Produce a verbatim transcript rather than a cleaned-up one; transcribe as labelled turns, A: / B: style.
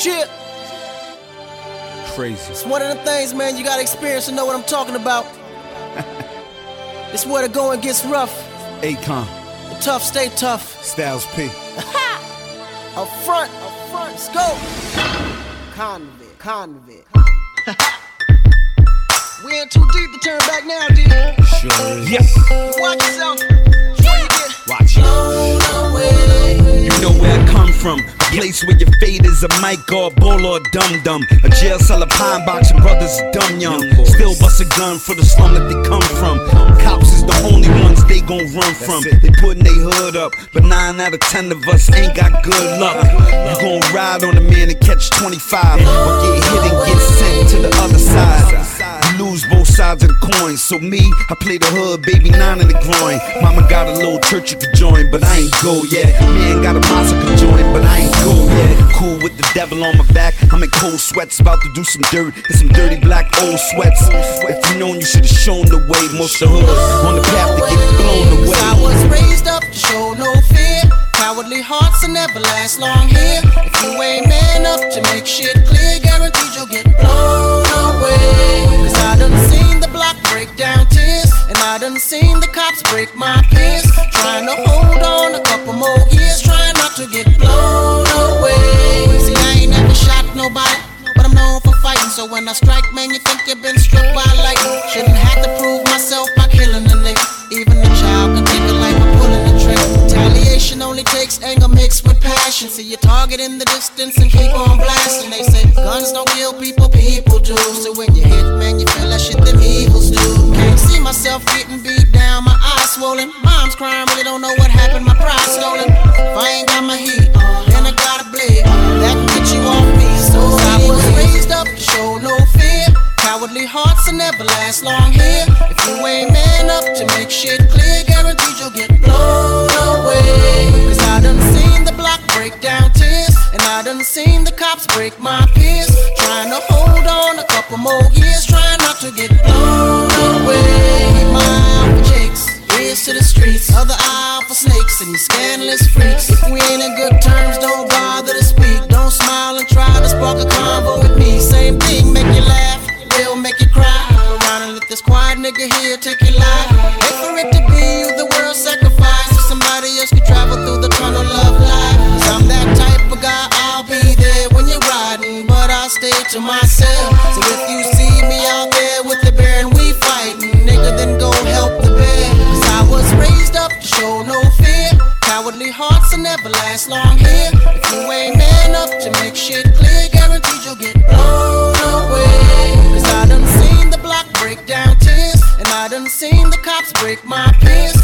A: Shit.
B: Crazy.
A: It's one of the things, man, you gotta experience to know what I'm talking about. It's where the going gets rough.
B: Akon.
A: The tough stay tough.
B: Styles P.
A: Up front, up front, let's go. Convict, convict. We ain't too deep to turn back now, D.
B: Sure is.
C: Yes.
A: Watch yourself before you get
C: Watch it.
A: blown away.
C: You know where I come from. A place where your fate is a mic or a ball or a dum-dum. A jail cell, a pine box, and brothers dumb young. Still bust a gun for the slum that they come from. Cops is the only ones they gon' run from. They putting they hood up, but nine out of ten of us ain't got good luck. You gon' ride on a man and catch twenty-five, or get hit and get sent to the other side. You lose both sides of the coin. So me, I play the hood, baby, nine in the groin. Mama got a little church you could join, but I ain't go yet. Man got a mosque I could join, but I ain't go yet. Cool with the devil on my back, I'm in cold sweats, about to do some dirt and some dirty black old sweats. If you known, you should've shown the way. Most of the hood on the path to get blown away.
A: I was raised up to show no fear. Cowardly hearts will never last long here. If you ain't man up to make shit clear, guaranteed you'll get blown away. Cause I done seen the block break down tears, and I done seen the cops break my peers. Trying to hold on a couple more years, trying not to get blown away. See, I ain't never shot nobody, but I'm known for fighting. So when I strike, man, you think you've been struck by lightning. Shouldn't have to prove myself by killing a nigga. Even a child can take a life by pulling the trigger. Retaliation only takes anger mixed with passion. See your target in the distance and keep on blasting. They say guns don't kill people, people do. So when you hit, man, you feel that shit them evils do. Can't see myself getting beat down, my eyes swollen. Mom's crying, really don't know what happened, my pride stolen. If I ain't got my heat, then I gotta bleed. That can get you off me. So I was raised up to show no fear. Cowardly hearts will never last long here. If you ain't man up to make shit clear, guaranteed you'll get blown away. Cause I done seen the block break down tears, and I done seen the cops break my peers. Trying to hold on a couple more years, trying not to get blown away. My eye for jakes, ears to the streets, other eye for snakes and these scandalous freaks. If we ain't in good terms, don't bother to speak. Don't smile and try to spark a convo with me. Same thing, make you laugh, will make you cry. Around and let this quiet nigga here take your life. Wait for it to be you, the world sacrifice, so somebody else can travel through the tunnel of life. Cause I'm that type of guy, I'll be there when you're riding, but I'll stay to myself. So if you see me out there with the bear and we fighting, nigga, then go help the bear. Cause I was raised up to show no fear. Cowardly hearts will never last long here. If you ain't man up to make shit clear, guaranteed you'll get blown away. Cause I done seen the block break down tears, and I done seen the cops break my peers.